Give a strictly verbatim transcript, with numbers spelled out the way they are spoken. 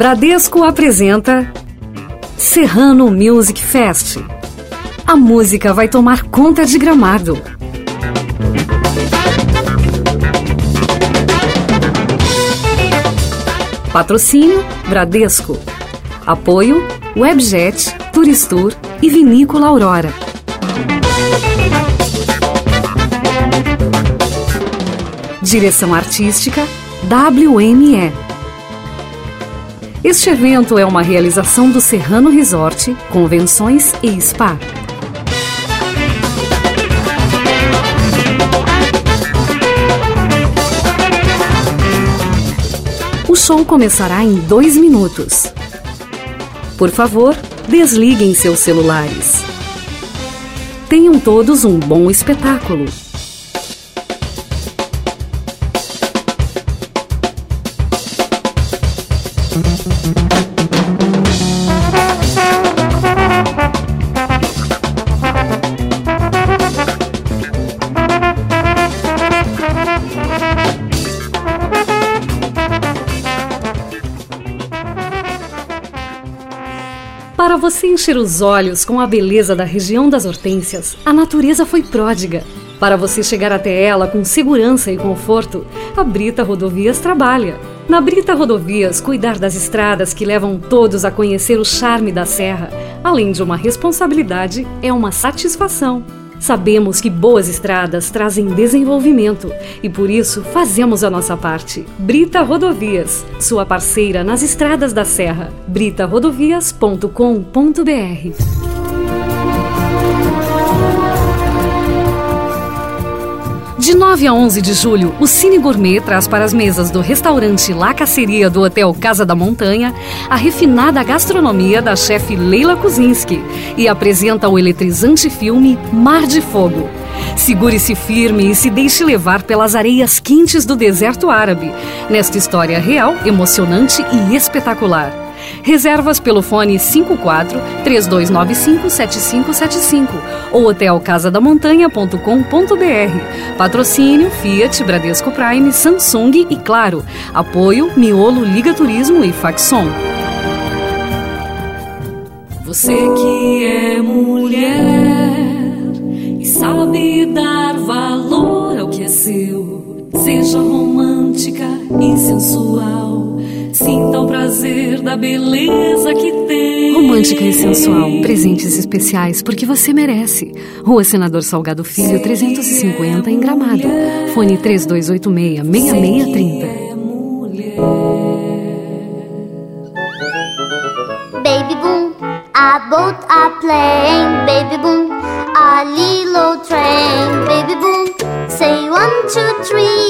Bradesco apresenta Serrano Music Fest. A música vai tomar conta de Gramado. Patrocínio Bradesco. Apoio Webjet, Turistur e Vinícola Aurora. Direção artística W M E. Este evento é uma realização do Serrano Resort, Convenções e Spa. O show começará em dois minutos. Por favor, desliguem seus celulares. Tenham todos um bom espetáculo. Para você encher os olhos com a beleza da região das Hortênsias, a natureza foi pródiga. Para você chegar até ela com segurança e conforto, a Brita Rodovias trabalha. Na Brita Rodovias, cuidar das estradas que levam todos a conhecer o charme da serra, além de uma responsabilidade, é uma satisfação. Sabemos que boas estradas trazem desenvolvimento e por isso fazemos a nossa parte. Brita Rodovias, sua parceira nas estradas da serra. brita rodovias ponto com ponto br. De nove a onze de julho, o Cine Gourmet traz para as mesas do restaurante La Caceria do Hotel Casa da Montanha a refinada gastronomia da chefe Leila Kuzinski e apresenta o eletrizante filme Mar de Fogo. Segure-se firme e se deixe levar pelas areias quentes do deserto árabe, nesta história real, emocionante e espetacular. Reservas pelo fone cinco quatro, três dois nove cinco, sete cinco sete cinco ou hotel casa da montanha ponto com ponto br. Patrocínio Fiat, Bradesco Prime, Samsung e Claro. Apoio Miolo, Liga Turismo e Faxon. Você que é mulher e sabe dar valor ao que é seu, seja romântica e sensual. Sinta o prazer da beleza que tem. Romântica e sensual. Presentes especiais porque você merece. Rua Senador Salgado Filho, trezentos e cinquenta, em Gramado. Fone três dois oito seis, seis seis três zero. Baby boom, a boat a plane. Baby boom, a little train. Baby boom, say one, two, three.